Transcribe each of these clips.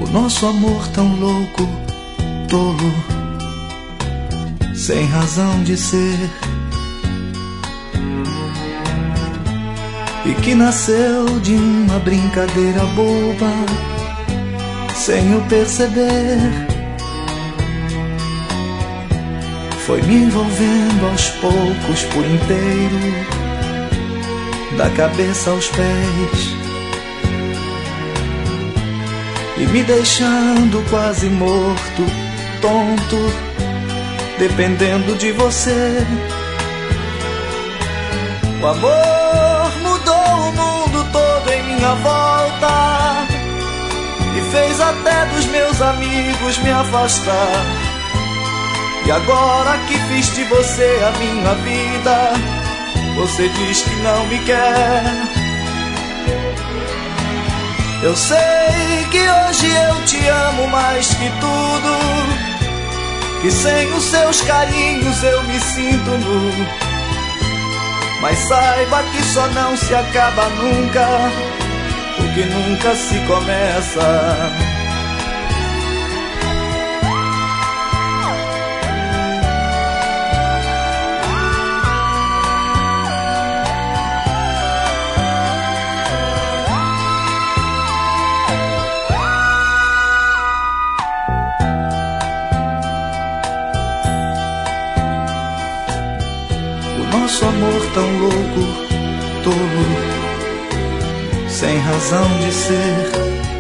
Nosso amor tão louco, tolo, sem razão de ser, e que nasceu de uma brincadeira boba, sem eu perceber. Foi me envolvendo aos poucos por inteiro, da cabeça aos pés, e me deixando quase morto, tonto, dependendo de você. O amor mudou o mundo todo em minha volta e fez até dos meus amigos me afastar. E agora que fiz de você a minha vida, você diz que não me quer. Eu sei que hoje eu te amo mais que tudo, que sem os seus carinhos eu me sinto nu. Mas saiba que só não se acaba nunca o que nunca se começa. Nosso amor tão louco, tolo, sem razão de ser,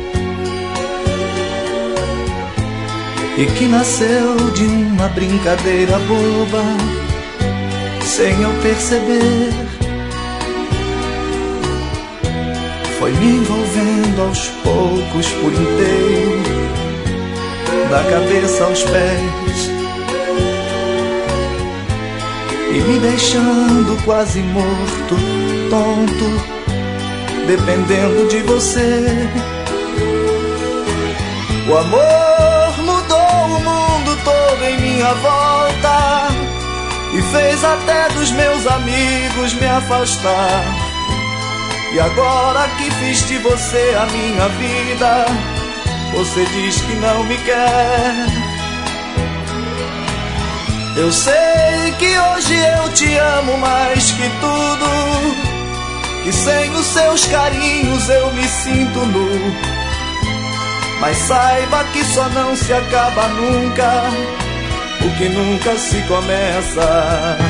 e que nasceu de uma brincadeira boba, sem eu perceber. Foi me envolvendo aos poucos por inteiro, da cabeça aos pés, e me deixando quase morto, tonto, dependendo de você. O amor mudou o mundo todo em minha volta e fez até dos meus amigos me afastar. E agora que fiz de você a minha vida, você diz que não me quer. Eu sei que hoje eu te amo mais que tudo, que sem os seus carinhos eu me sinto nu. Mas saiba que só não se acaba nunca o que nunca se começa.